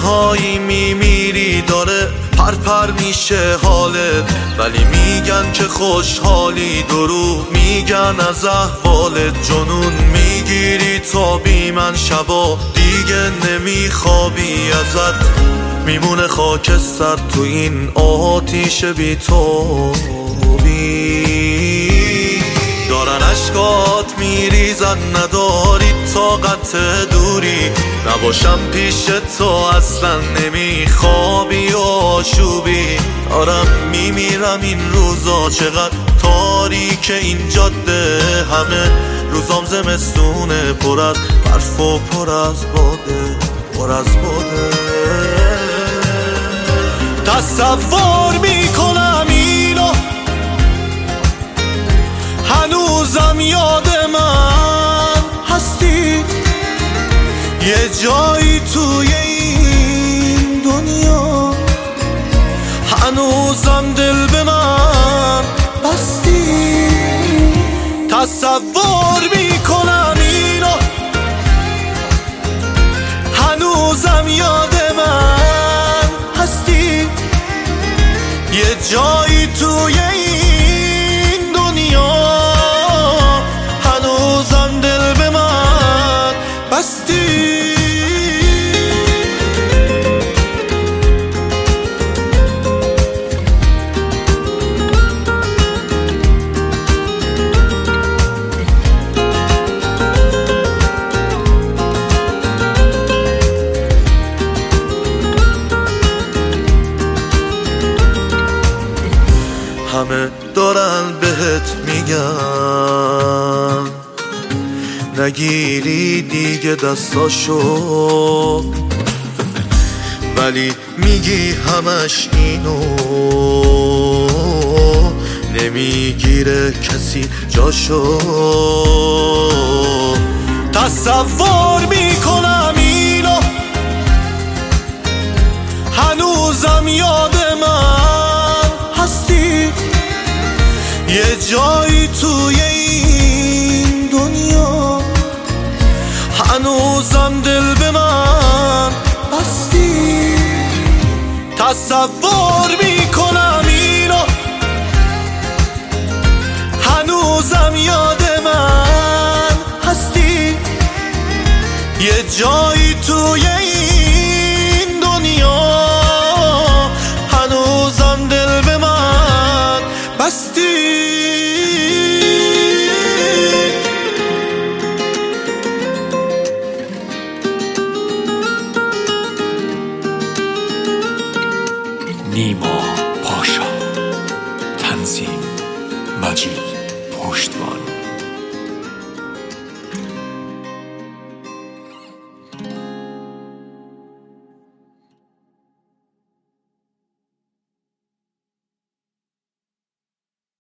تنهایی میمیری داره پر میشه حالت، ولی میگن که خوشحالی، دروغ میگن از احوالت. جنون میگیری تا بی من شبا دیگه نمیخوابی ازت، میمونه خاکستر تو این آتیش بی‌تابی. دارن اشکات میریزن نداری طاقت دوری، نباشم پیش تو اصلا نمیخوابی و آشوبی. دارم میمیرم این روزا، چقدر تاریک این جاده، همه روزام زمستونه، پر از برف و پر از باده، پر از باده. تصور میکنم اینو، هنوزم یاد من هستی، یه جایی توی این دنیا، هنوزم دل به من بستی. تصور میکنم اینو، هنوزم یاد من هستی، یه جایی توی این دنیا، هنوزم دل به من بستی. همه دارن بهت میگن نگیری دیگه دستاشو، ولی میگی همش اینو، نمیگیره کسی جاشو. تصور میکنم اینو، هنوزم یاد من هستی، یه جایی توی این دنیا، هنوزم دل به من بستی. تصور میکنم اینو، هنوزم یاد من هستی، یه جایی توی این دنیا، هنوزم دل به من بستی. نیما پاشا، تنظیم مجید پشتوان.